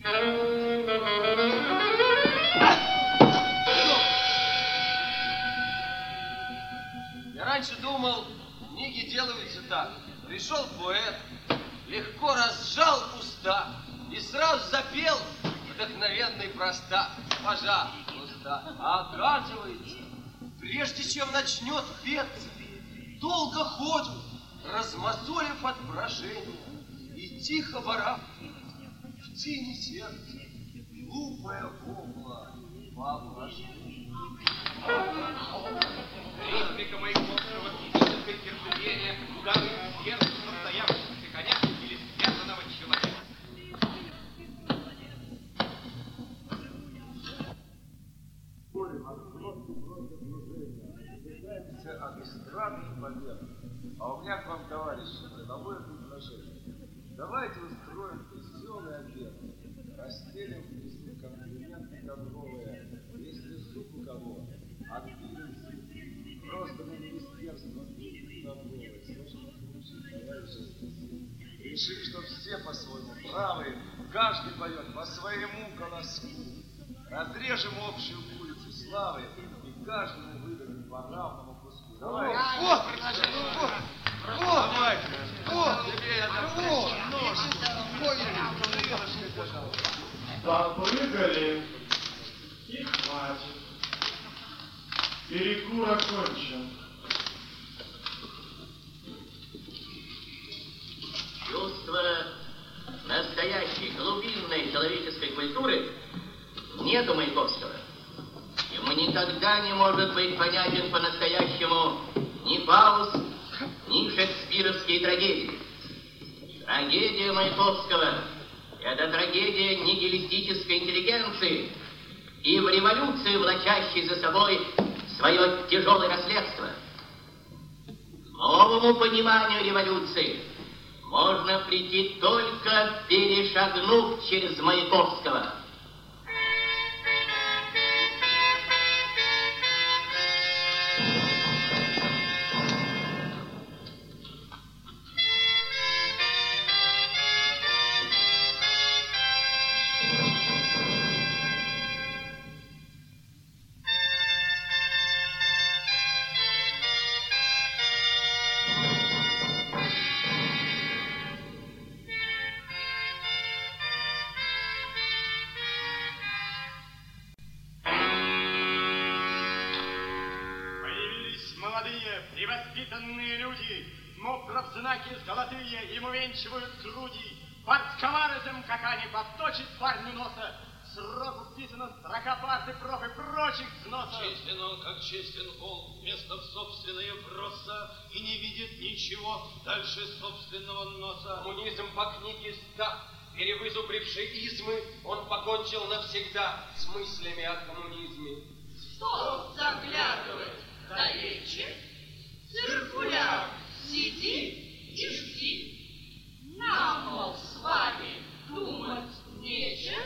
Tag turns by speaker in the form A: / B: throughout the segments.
A: Я раньше думал, книги делаются так. Пришел поэт, легко разжал уста и сразу запел вдохновенно и проста. Пожалуйста. А оказывается, прежде чем начнет петься, долго ходит, размозолив от брожения, и тихо барахтает в тени сердца глупая вобла воображения.
B: Ритмика Маяковского, физическое терпение, удары сердца состоявшегося коня или связанного человека.
C: От эстрады побед. А у меня к вам, товарищи, деловое предложение. Давайте устроим веселый обед. Расстелим внизу комплименты торговые. Если суп у кого, отпилим суп. Просто на министерство торговое. Слышно, товарищи, решим, что все по-своему правы. Каждый поет по своему колоску. Разрежем общую курицу славы и каждому выдадим по равному куску. Давай.
D: Попрыгали и хватит. Перекур окончен.
E: Чувство настоящей глубинной человеческой культуры нет у Маяковского. Ему никогда не может быть понятен по-настоящему ни Фауст, ни шекспировские трагедии. Трагедия Маяковского – это трагедия нигилистической интеллигенции и в революции, влачащей за собой свое тяжелое наследство. К новому пониманию революции можно прийти только перешагнув через Маяковского.
D: Превоспитанные люди, мокров знаки золотые, им увенчивают груди. Под скоморозом, как они, подточит парню носа. Срок вписана строка парты проб и прочих взносов.
F: Честен он, как честен волк, вместо в собственные вброса, и не видит ничего дальше собственного носа.
A: Коммунизм по книге Ста, перевызубривший измы, он покончил навсегда с мыслями о коммунизме.
G: Что заглядывает далече? Циркуляр, сиди и жди. Нам, мол, с вами думать нечем,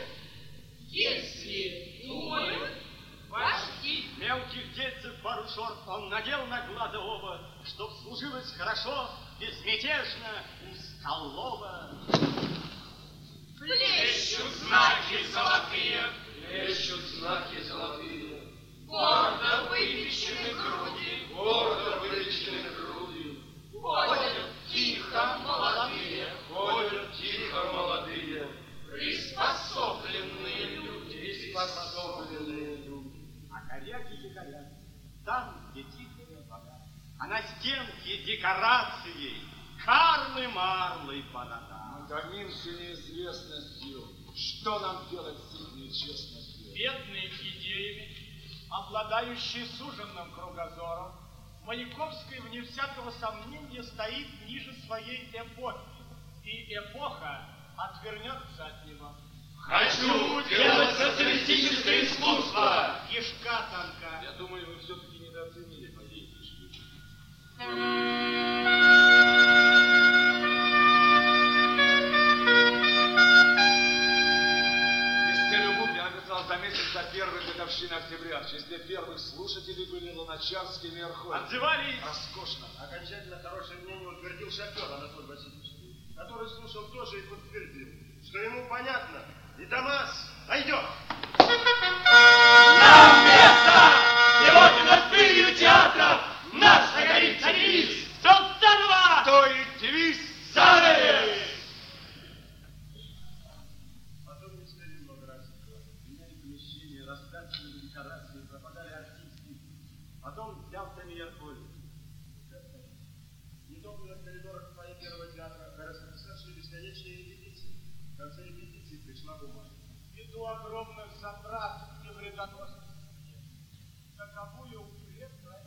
G: если думают вожди.
D: Мелких дельцев пару шорт он надел на глаза оба, чтоб служилось хорошо, безмятежно у столова.
G: Плещут знаки золотые,
A: Плещут знаки золотые,
G: гордо выпечены груди,
A: гордо вылечены груди.
G: ходят тихо молодые,
A: Ходят тихо молодые,
G: приспособленные люди.
A: приспособленные люди.
D: А коряки якорят там, где тихая вода, а на стенке декорацией Карлы-марлы борода.
C: Утомимся неизвестностью. Что нам делать с их нечестностью?
D: Бедные идеями, обладающие суженным кругозором, Маяковский, вне всякого сомнения, стоит ниже своей эпохи, и эпоха отвернется от него.
F: Хочу делать социалистическое искусство!
D: Кишка тонка.
C: Я думаю, вы все-таки недооценили моей кишки. Я написал за месяц до первой годовщины октября. В числе первых слушателей были Луначарский и Мерхольд.
D: Отзывались.
C: Роскошно.
H: Окончательно хорошее мнение утвердил шофер Анатолий Васильевич, который слушал тоже и подтвердил, что ему понятно
D: и Дамас найдет.
G: Нам место! Сегодня над пылью театра наш загорится девиз!
D: Султанова! То и девиз!
G: Занавес!
D: Потом не стали много раз. Меняли помещение, раскрашивали декорации, пропадали артисты. Потом взял Тамиерполь. Недолго в коридорах твоей первого театра расписавшие бесконечные репетиции. В конце репетиции пришла бумага. Ввиду огромных затрат и вредоносности, таковую укрепляет.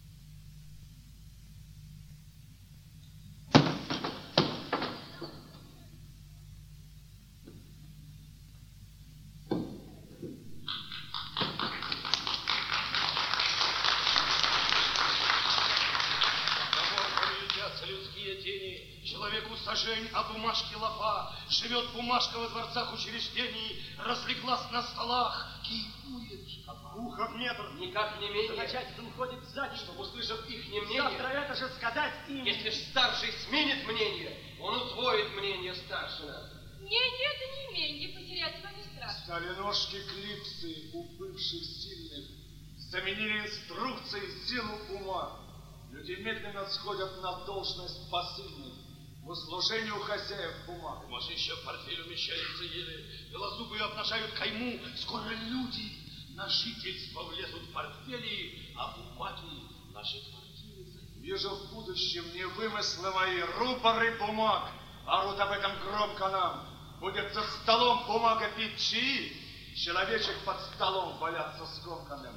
F: Людские тени, человеку сажень, а бумажки лопа. Живет бумажка во дворцах учреждений, разлеглась на столах, кипует.
D: Ухов метр.
A: Никак не менее.
D: Начальство ходит сзади,
A: Чтобы, услышав их мнение,
D: завтра это же сказать им.
A: если ж старший сменит мнение, он усвоит мнение старшего.
H: Мнение это не имение, потерять его не страшно.
C: Стали ножки клипсы у бывших сильных, заменили инструкции силу ума. Люди медленно сходят на должность посыльных в услужении у хозяев бумаг.
F: Может, еще в портфель умещается еле, белозубые обнажают кайму. Скоро люди на жительство влезут в портфели, а бумаги наши квартиры займут.
C: Вижу в будущем не вымыслы мои, рупоры бумаг. Орут об этом громко нам. Будет за столом бумага пить чаи, человечек под столом валяться скомканным.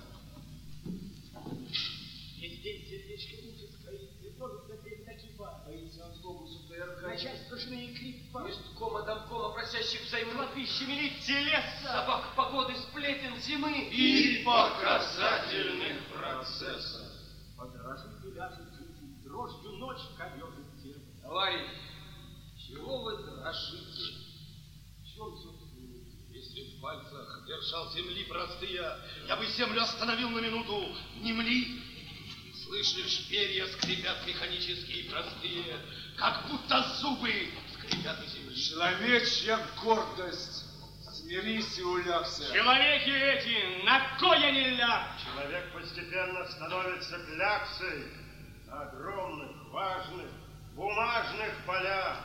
D: Весь день сердечко ужас стоит, тревожит за дверь накипа.
C: Боится автобусу ТРК.
D: Начальство жены крипа.
A: Месткома, домкома, просящих взаймы.
D: Кладбище милиции леса.
A: Собак погоды, сплетен зимы.
F: И показательных процессов.
D: Подражит и ляжет житель, дрожью ночь корежит тело.
A: Товарищ, чего вы дрожите?
D: В чем, собственно,
F: Если в пальцах держал земли простые, я бы землю остановил на минуту. Не мли. Слышишь, перья скрипят механические и простые, как будто зубы скрипят на земле.
C: Человечья гордость, смирись и улягся.
D: Человеки эти, на кое не ляг? Человек постепенно становится кляксой на огромных, важных, бумажных полях.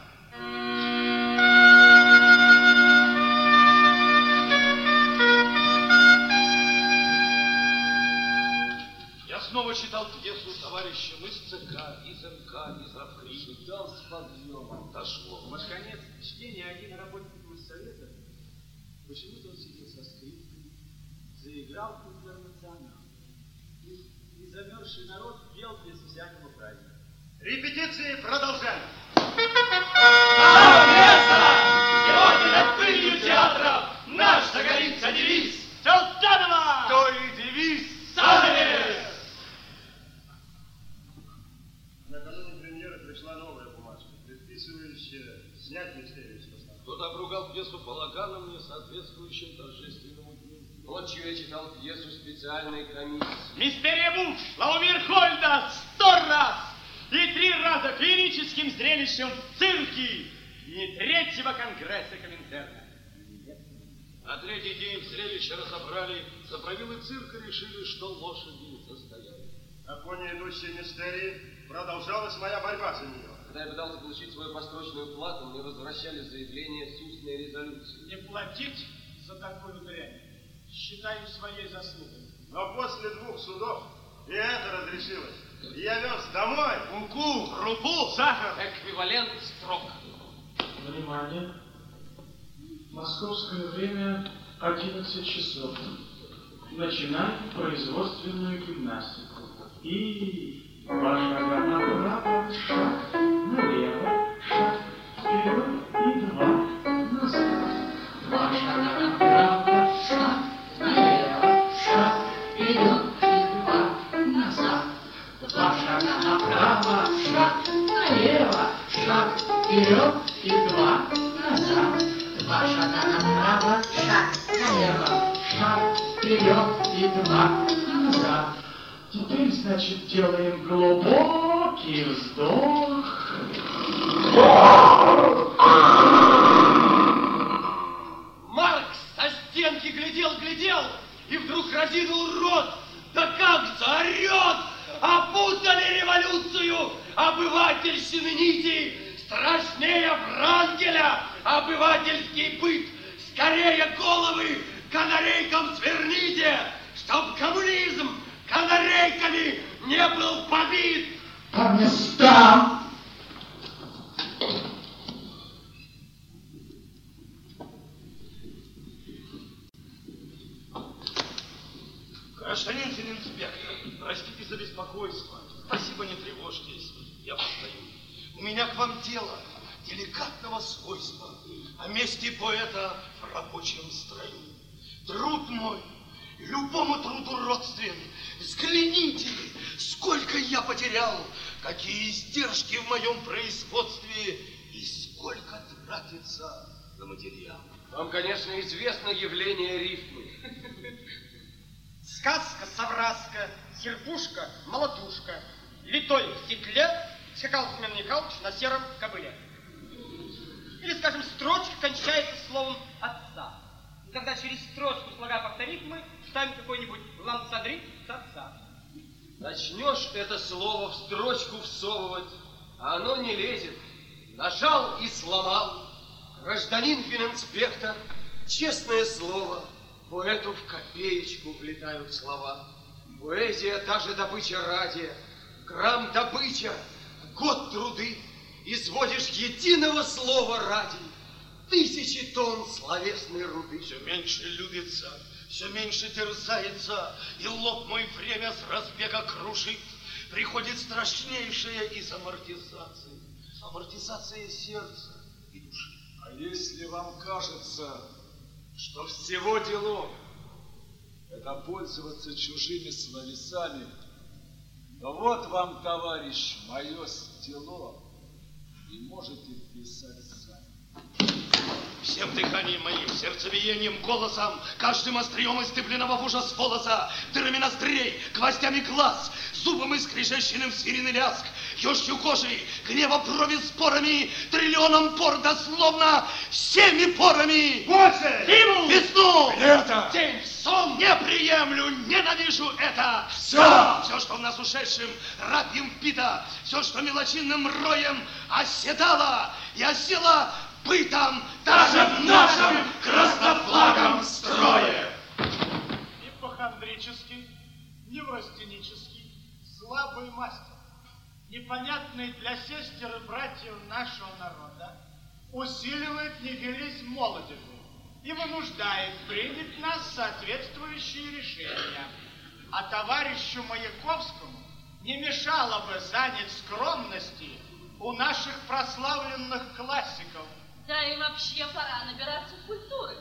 F: Я снова читал пьесу товарищам из ЦК, из МК, из Равкри.
C: Читал с подъемом.
F: Дошло.
D: Под конец чтения один работник совета, почему-то он сидел со скрипкой, заиграл интернационал. И замерзший народ пел без всякого праздника. Репетиции продолжаем.
G: Нам место! Сегодня над пылью театра наш загорится девиз!
D: Султанова!
C: То и девиз.
G: Занавес!
D: Накануне премьеры пришла новая бумажка, предписывающая снять мистерию с постановки.
F: Кто-то обругал пьесу балаганом, не соответствующим торжественному дню.
A: Ночью я читал пьесу специальной комиссии.
D: Мистерия Буш, Лаумир Хольда 100 раз! И 3 раза клиническим зрелищем в цирке! И 3-го конгресса Коминтерна.
F: На 3-й день зрелище разобрали, заправилы цирка решили, что лошади застояли.
D: На фоне идущей мистерии продолжалась моя борьба за нее.
A: Когда я пытался получить свою построчную плату, мне возвращали заявление с устной резолюцией.
D: Не платить за такую дрянь считаю своей заслугой. Но после 2 судов и это разрешилось. И я вез домой муку, крупу, сахар.
A: Эквивалент строк.
I: Внимание! Московское время 11 часов. Начинаем производственную гимнастику. И 2 шага направо, шаг налево, шаг вперед и 2 назад. 2 шага направо, шаг налево, шаг вперед и 2 назад. 2 шага направо, шаг налево, шаг вперед и 2 назад. 2 шага направо, шаг налево, шаг вперед и 2 назад. Теперь, значит, делаем глубокий вздох.
A: Марк стенки глядел, и вдруг разинул рот, да как заорет! Опутали революцию обывательщины нити, страшнее Врангеля обывательский быт. Скорее головы канарейкам сверните, чтоб коммунизм канарейками не был побит.
I: По местам!
F: Гражданин фининспектор, простите за беспокойство. Спасибо, не тревожьтесь. Я постою. У меня к вам дело деликатного свойства о месте поэта в рабочем строю. Труд мой любому труду родствен. Взгляните, сколько я потерял, какие издержки в моем производстве и сколько тратится на материал.
A: Вам, конечно, известно явление рифмы.
D: Сказка-совраска, серпушка, молотушка. Литой в стекле скакал Семен Михайлович на сером кобыле. Или, скажем, строчка кончается словом «отца». И тогда через строчку слога повторить мы ставим какой-нибудь лансадрит с отца.
A: Начнешь это слово в строчку всовывать, а оно не лезет. Нажал и сломал. Гражданин фининспектор, честное слово, поэту в копеечку влетают слова. Поэзия та же добыча радия, грамм добыча, год труды. Изводишь единого слова ради 1000 тонн словесной руды.
F: Все меньше любится, все меньше терзается, и лоб мой время с разбега крушит. Приходит страшнейшая из амортизаций. Амортизация сердца и души.
C: А если вам кажется, что всего дело это пользоваться чужими словесами, то вот вам, товарищ, мое стело, и можете писать сами.
F: Всем дыханием моим, сердцебиением, голосом, каждым острием истыбленного в ужас волоса, дырами ноздрей, гвоздями глаз, зубом искрежещенным звериный лязг, ежью кожей, гнева брови спорами, триллионом пор дословно, всеми порами.
D: Больше!
F: Зиму! Весну!
C: Лето!
F: День, сон! Не приемлю, ненавижу это!
C: Все!
F: Все, что в нас ушедшим рабьем впито, все, что мелочинным роем оседало и осело бытом даже в нашем краснофлагом строе.
D: Ипохондрический, неврастенический, слабый мастер, непонятный для сестер и братьев нашего народа, усиливает нигилизм молодежи и вынуждает принять нас соответствующие решения. А товарищу Маяковскому не мешало бы занять скромности у наших прославленных классиков.
H: Да и вообще пора набираться культуры.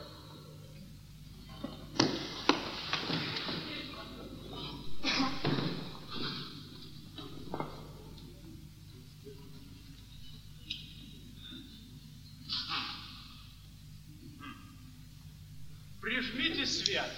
D: Прижмите свет.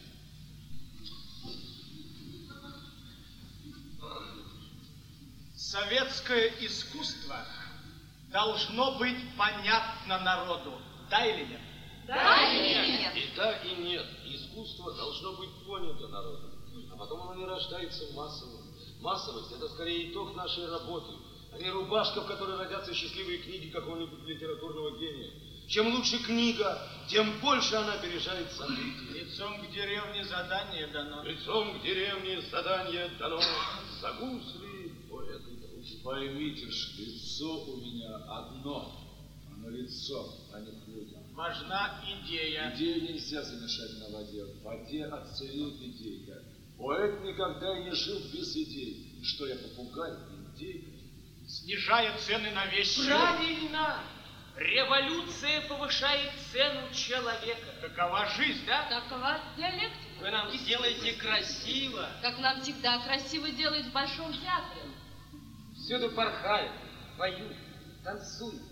D: Советское искусство должно быть понятно народу. Да или нет?
H: Да или нет?
J: И да, и нет. Искусство должно быть понято народом. А потом оно не рождается массово. Массовость – это скорее итог нашей работы, а не рубашка, в которой родятся счастливые книги какого-нибудь литературного гения. Чем лучше книга, тем больше она опережает события.
D: Лицом к деревне задание дано.
J: Лицом к деревне задание дано. За гусли поэты дружат.
C: Поймите ж, лицо у меня одно. Оно лицо, а не плоть.
D: Важна идея.
C: Идею нельзя замешать на воде. В воде отцелит идейка. Поэт никогда не жил без идей. Что я, попугай? Идейка.
D: Снижая цены на вещи.
K: Правильно! Революция повышает цену человека.
D: Такова жизнь, да?
H: Такова диалектика.
K: Вы нам сделаете красиво.
H: Как нам всегда красиво делают в Большом театре.
K: Всюду порхают, поют, танцуют,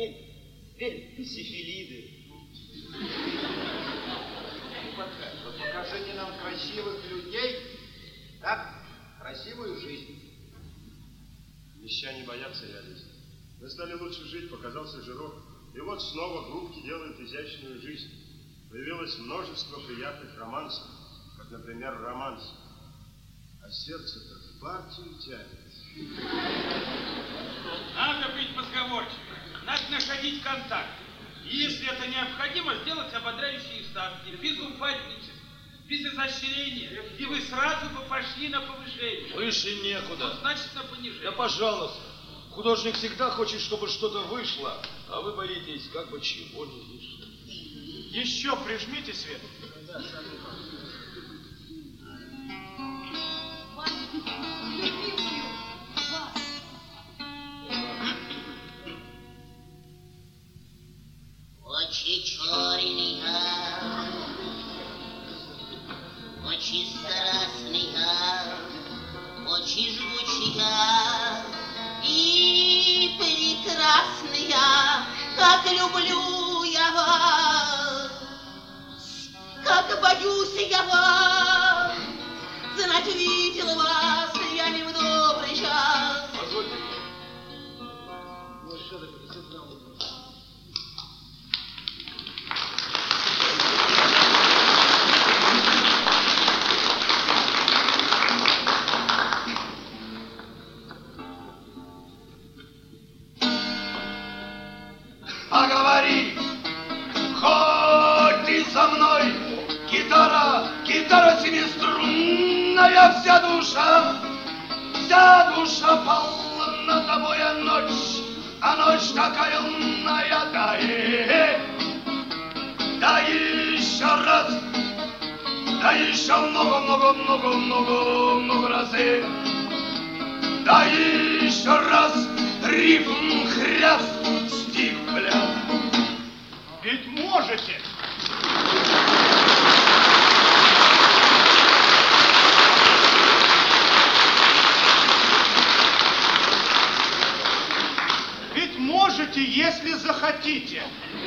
K: сифилиды.
B: Покажите нам красивых людей, так, красивую жизнь.
L: Мещане боятся реализма. Мы стали лучше жить, показался жирок. И вот снова группки делают изящную жизнь. Появилось множество приятных романсов, как, например, романс. А сердце-то в партию тянет.
B: Надо быть позговорчивым, надо находить контакт. И если это необходимо, сделать ободряющие ставки, без упадничества, без изощрения, и вы сразу бы пошли на повышение.
J: Выше некуда.
B: Ну, значит, на понижение.
J: Да пожалуйста. Художник всегда хочет, чтобы что-то вышло, а вы боитесь, как бы чего не вышло.
D: Еще прижмите свет.
E: Очи черника, очи страстника, очи жгучика и прекрасная, как люблю я вас, как боюсь я вас, знать увидел вас я не в добрый час.
J: Позвольте.
F: Поговори, хоть ты со мной, гитара, гитара семиструнная, вся душа полна тобой, а ночь такая лунная, да еще раз, да еще много разы, да еще раз, рифм, хряст, стих, бля.
D: Ведь можете. Ведь можете, если захотите.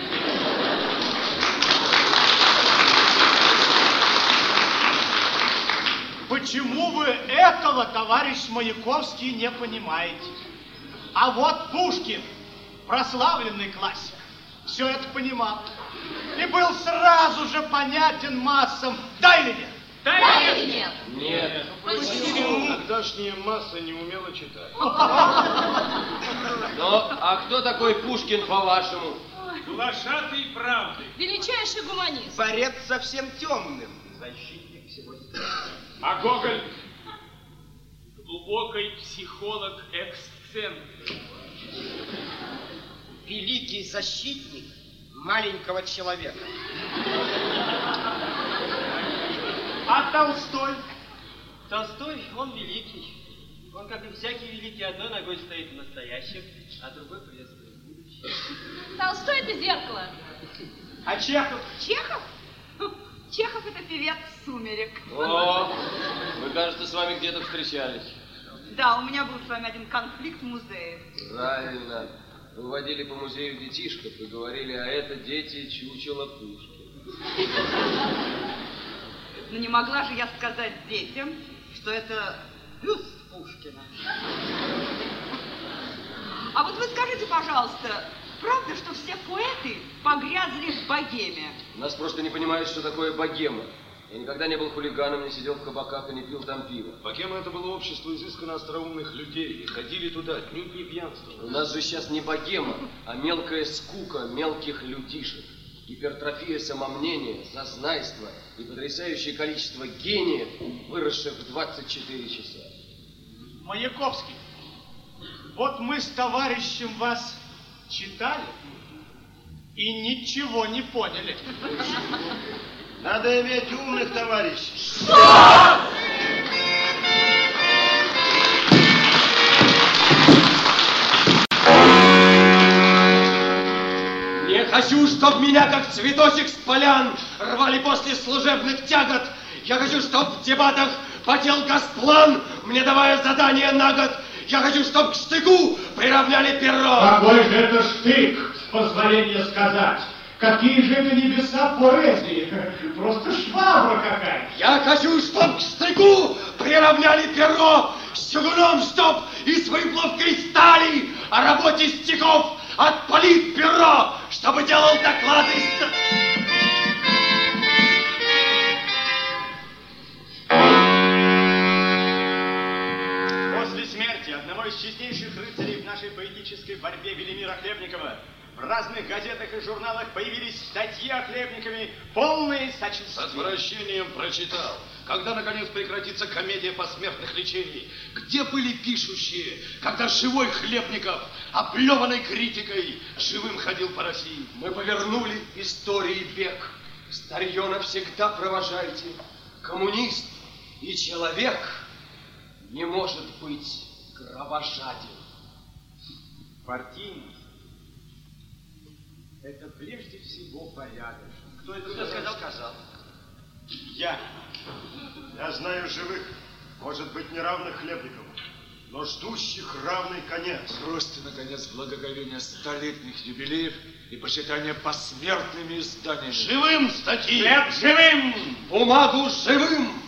D: Почему вы этого, товарищ Маяковский, не понимаете? А вот Пушкин, прославленный классик, все это понимал. И был сразу же понятен массам. Да или нет?
H: Да или нет?
J: Нет.
H: Почему?
J: Тогдашняя масса не умела читать.
A: Ну, а кто такой Пушкин, по-вашему?
B: Глашатый правды.
H: Величайший гуманист.
K: Борец со всем темным. Защитник всего света.
B: А Гоголь? Глубокий психолог-эксцентрик.
K: Великий защитник маленького человека.
D: А Толстой?
M: Толстой, он великий. Он, как и всякий великий, одной ногой стоит в настоящем, а другой приветствует будущее.
H: Толстой — это зеркало.
D: А Чехов?
N: Чехов? Чехов — это певец «Сумерек».
A: О, мы, кажется, с вами где-то встречались.
N: Да, у меня был с вами один конфликт в музее.
A: Правильно. Вы водили по музею детишков и говорили, а это дети чучело Пушкина.
N: Но не могла же я сказать детям, что это бюст Пушкина. А вот вы скажите, пожалуйста, правда, что все поэты погрязли в богеме?
A: Нас просто не понимают, что такое богема. Я никогда не был хулиганом, не сидел в кабаках и не пил там пиво.
J: Богема — это было общество изысканно остроумных людей. И ходили туда, отнюдь не пьянствовали.
A: У нас же сейчас не богема, а мелкая скука мелких людишек. Гипертрофия самомнения, зазнайство и потрясающее количество гениев, выросших в 24 часа.
D: Маяковский, вот мы с товарищем вас читали и ничего не поняли.
L: Надо иметь умных товарищей.
A: Что? Не хочу, чтоб меня, как цветочек с полян, рвали после служебных тягот. Я хочу, чтоб в дебатах потел Госплан, мне давая задание на год. Я хочу, чтоб к штыку приравняли перо.
I: Какой же это штык, с позволения сказать? Какие же это небеса поэзии? Просто швабра какая.
A: Я хочу, чтоб к штыку приравняли перо, с чугуном, чтоб из выплавкой стали о работе стихов отпалит перо, чтобы делал доклады.
D: политической борьбе Велимира Хлебникова. В разных газетах и журналах появились статьи о Хлебникове, полные сочувствия.
F: С отвращением прочитал. Когда, наконец, прекратится комедия посмертных лечений? Где были пишущие, когда живой Хлебников, оплеванный критикой, живым ходил по России?
A: Мы повернули истории бег. Старье навсегда провожайте. Коммунист и человек не может быть кровожаден.
D: Партийность — это прежде всего порядочно.
M: Кто это сказал?
D: Я.
L: Я знаю живых, может быть, неравных Хлебникову, но ждущих равный конец.
O: Просто, наконец, благоговение столетних юбилеев и почитание посмертными изданиями.
F: Живым статьи!
D: Хлеб живым!
A: Бумагу живым!